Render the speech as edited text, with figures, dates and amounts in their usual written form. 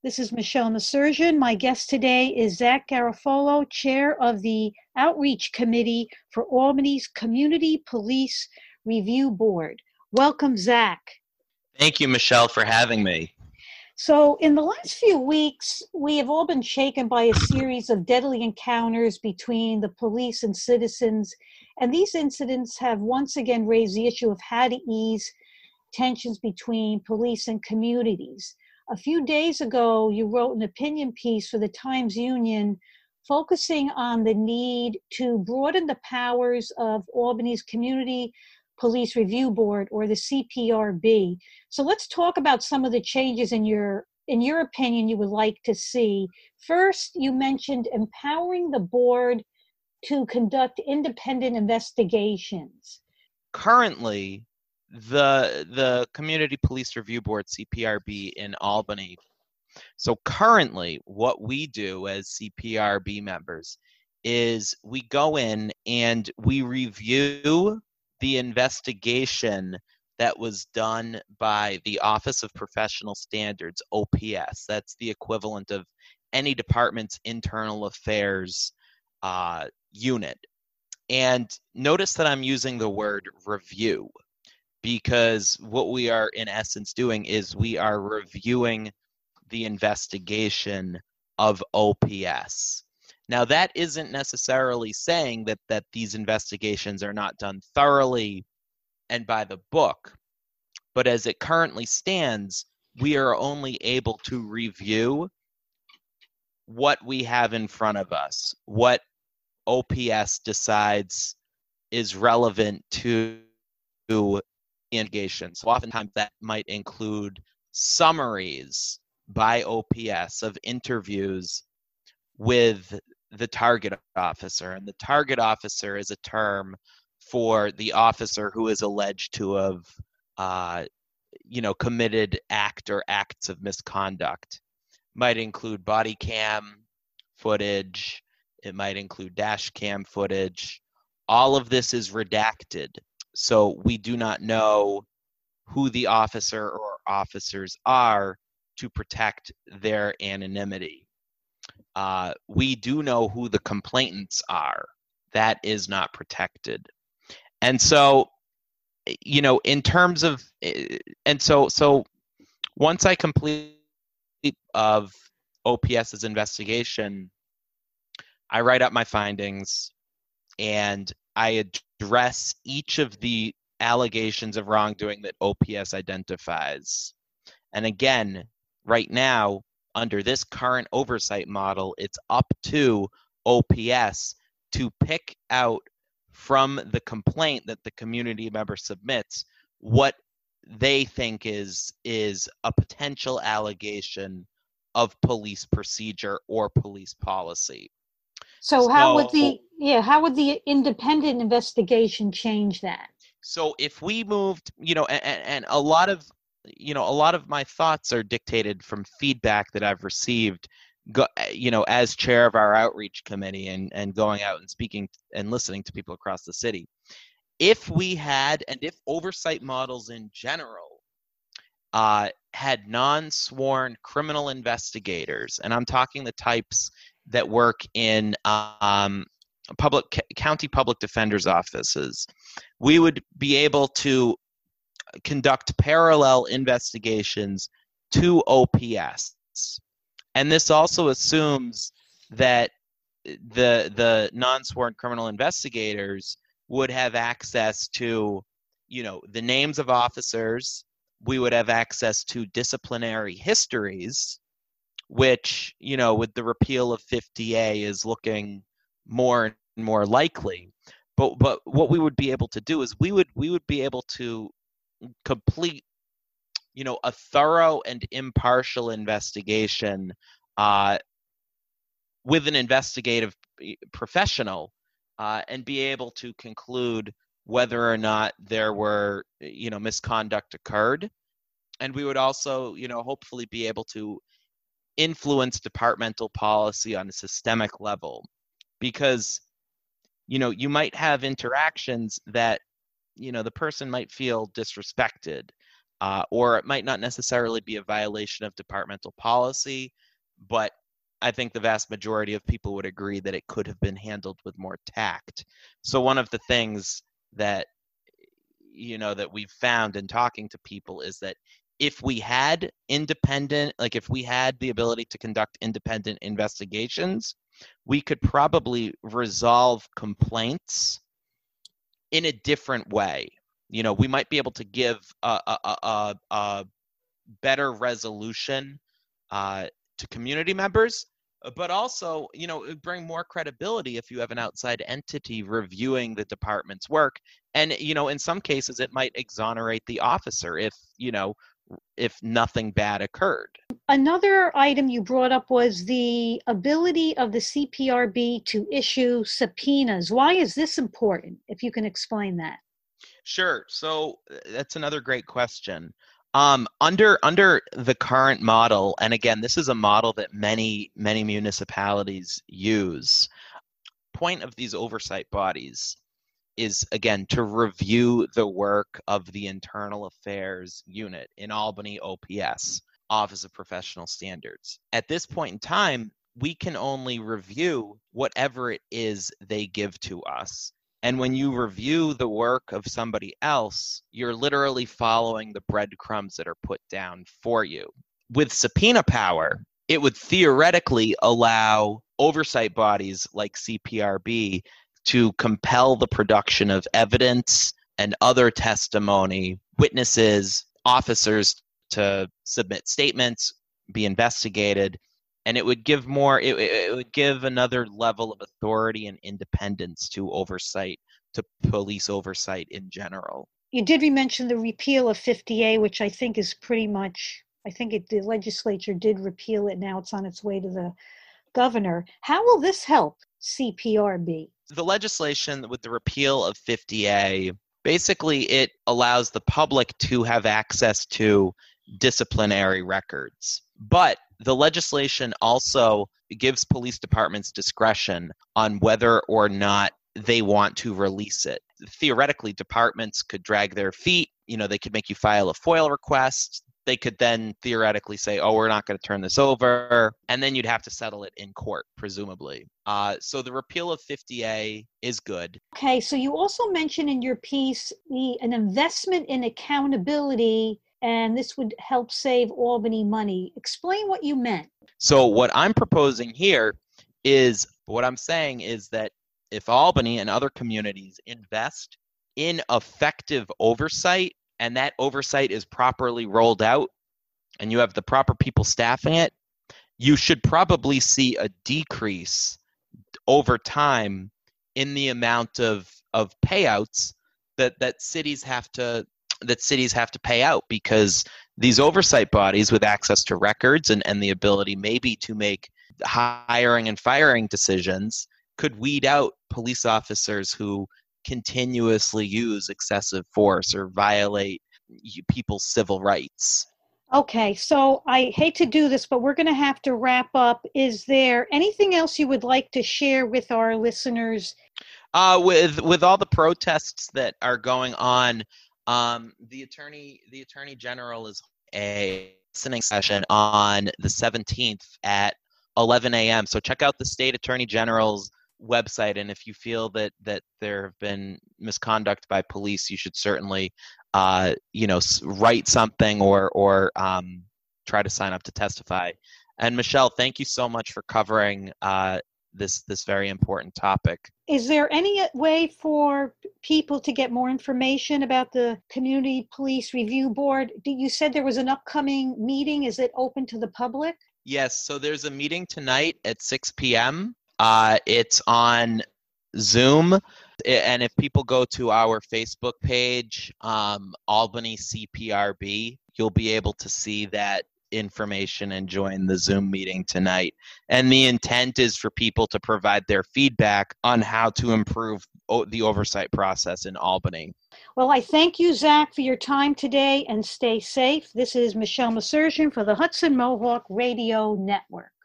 This is Michelle Nasurgeon. My guest today is Zach Garofalo, Chair of the Outreach Committee for Albany's Community Police Review Board. Welcome, Zach. Thank you, Michelle, for having me. So, in the last few weeks, we have all been shaken by a series of deadly encounters between the police and citizens, and these incidents have once again raised the issue of how to ease tensions between police and communities. A few days ago, you wrote an opinion piece for the Times-Union focusing on the need to broaden the powers of Albany's Community Police Review Board, or the CPRB. So let's talk about some of the changes in your opinion you would like to see. First, you mentioned empowering the board to conduct independent investigations. Currently, the Community Police Review Board, CPRB, in Albany. So currently, what we do as CPRB members is we go in and we review the investigation that was done by the Office of Professional Standards, OPS. That's the equivalent of any department's internal affairs unit. And notice that I'm using the word review, because what we are in essence doing is we are reviewing the investigation of OPS. Now, that isn't necessarily saying that these investigations are not done thoroughly and by the book, but as it currently stands, we are only able to review what we have in front of us, what OPS decides is relevant to investigations. So oftentimes that might include summaries by OPS of interviews with the target officer. And the target officer is a term for the officer who is alleged to have committed act or acts of misconduct. Might include body cam footage, it might include dash cam footage. All of this is redacted, so we do not know who the officer or officers are to protect their anonymity. We do know who the complainants are. That is not protected. And so, in terms of, so once I complete of OPS's investigation, I write up my findings and I address each of the allegations of wrongdoing that OPS identifies. And again, right now, under this current oversight model, it's up to OPS to pick out from the complaint that the community member submits what they think is a potential allegation of police procedure or police policy. So how would the independent investigation change that? So if we moved, and a lot of my thoughts are dictated from feedback that I've received, as chair of our outreach committee and going out and speaking and listening to people across the city. If we had, and if oversight models in general had non-sworn criminal investigators, and I'm talking the types that work in county public defenders' offices, we would be able to conduct parallel investigations to OPS. And this also assumes that the non-sworn criminal investigators would have access to, the names of officers. We would have access to disciplinary histories, which, with the repeal of 50A is looking more and more likely. But what we would be able to do is we would be able to complete, a thorough and impartial investigation with an investigative professional and be able to conclude whether or not there were, misconduct occurred. And we would also, hopefully be able to influence departmental policy on a systemic level, because, you might have interactions that, the person might feel disrespected. or it might not necessarily be a violation of departmental policy, but I think the vast majority of people would agree that it could have been handled with more tact. So one of the things that that we've found in talking to people is that if we had if we had the ability to conduct independent investigations, we could probably resolve complaints in a different way. We might be able to give a better resolution to community members, but also, it would bring more credibility if you have an outside entity reviewing the department's work. And, in some cases, it might exonerate the officer if nothing bad occurred. Another item you brought up was the ability of the CPRB to issue subpoenas. Why is this important? If you can explain that. Sure. So that's another great question. Under the current model, and again, this is a model that many municipalities use. Point of these oversight bodies is, again, to review the work of the Internal Affairs Unit in Albany OPS, Office of Professional Standards. At this point in time, we can only review whatever it is they give to us. And when you review the work of somebody else, you're literally following the breadcrumbs that are put down for you. With subpoena power, it would theoretically allow oversight bodies like CPRB to compel the production of evidence and other testimony, witnesses, officers to submit statements, be investigated, and it would give it would give another level of authority and independence to oversight, to police oversight in general. You did mention the repeal of 50A, which I think is pretty much, the legislature did repeal it. Now it's on its way to the governor. How will this help CPRB? The legislation with the repeal of 50A, basically it allows the public to have access to disciplinary records. But the legislation also gives police departments discretion on whether or not they want to release it. Theoretically, departments could drag their feet. They could make you file a FOIL request. They could then theoretically say, oh, we're not going to turn this over. And then you'd have to settle it in court, presumably. So the repeal of 50A is good. Okay, so you also mentioned in your piece an investment in accountability, and this would help save Albany money. Explain what you meant. So what I'm proposing here is, what I'm saying is that if Albany and other communities invest in effective oversight, and that oversight is properly rolled out, and you have the proper people staffing it, you should probably see a decrease over time in the amount of payouts that cities have to pay out, because these oversight bodies with access to records and the ability maybe to make hiring and firing decisions could weed out police officers who continuously use excessive force or violate people's civil rights. Okay, so I hate to do this, but we're going to have to wrap up. Is there anything else you would like to share with our listeners? With all the protests that are going on, the attorney general is a listening session on the 17th at 11 a.m. So check out the state attorney general's website, and if you feel that there have been misconduct by police, you should certainly write something or try to sign up to testify. And Michelle, thank you so much for covering this very important topic. Is there any way for people to get more information about the Community Police Review Board? You said there was an upcoming meeting. Is it open to the public? Yes, so there's a meeting tonight at 6 p.m. It's on Zoom, and if people go to our Facebook page, Albany CPRB, you'll be able to see that information and join the Zoom meeting tonight. And the intent is for people to provide their feedback on how to improve the oversight process in Albany. Well, I thank you, Zach, for your time today, and stay safe. This is Michelle Masurgeon for the Hudson Mohawk Radio Network.